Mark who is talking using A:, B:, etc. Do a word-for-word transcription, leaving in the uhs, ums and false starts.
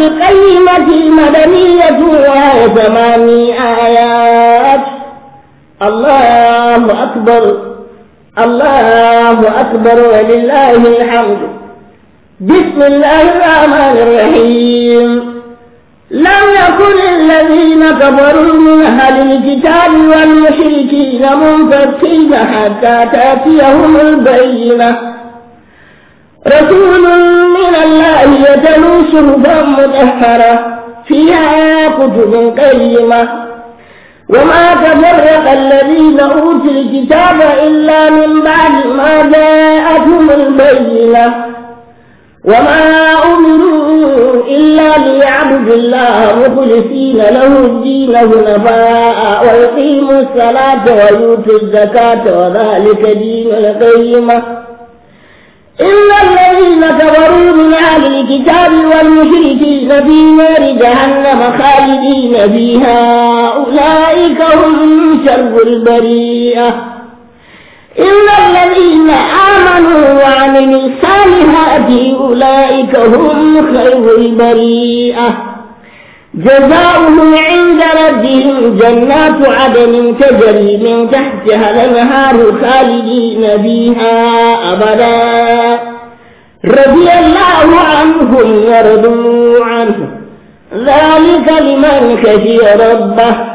A: القيمة المدنية وهي ثماني آيات. الله أكبر الله أكبر ولله الحمد. بسم الله الرحمن الرحيم. لم يكن الذين كفروا من أهل الكتاب والمشركين منفكين حتى تأتيهم البينة. رسول من الله يتلو صحفا مطهرة فيها كتب قيمة. وما تفرق الذين أوتوا الكتاب إلا من بعد ما جاءتهم البينة. وما أمروا إلا ليعبدوا الله مخلصين له الدين حنفاء ويقيموا الصلاة ويؤتوا الزكاة وذلك دين القيمة. إن الذين كفروا من أهل الكتاب والمشركين في نار جهنم خالدين فيها أولئك هم شر البرية. إن الذين آمنوا وعملوا الصالحات أولئك هم خير البرية. جزاؤهم عند ربهم جنات عدن تجري من تحتها الأنهار خالدين فيها أبدا. رضي الله عنهم ورضوا عنه ذلك لمن خشي ربه.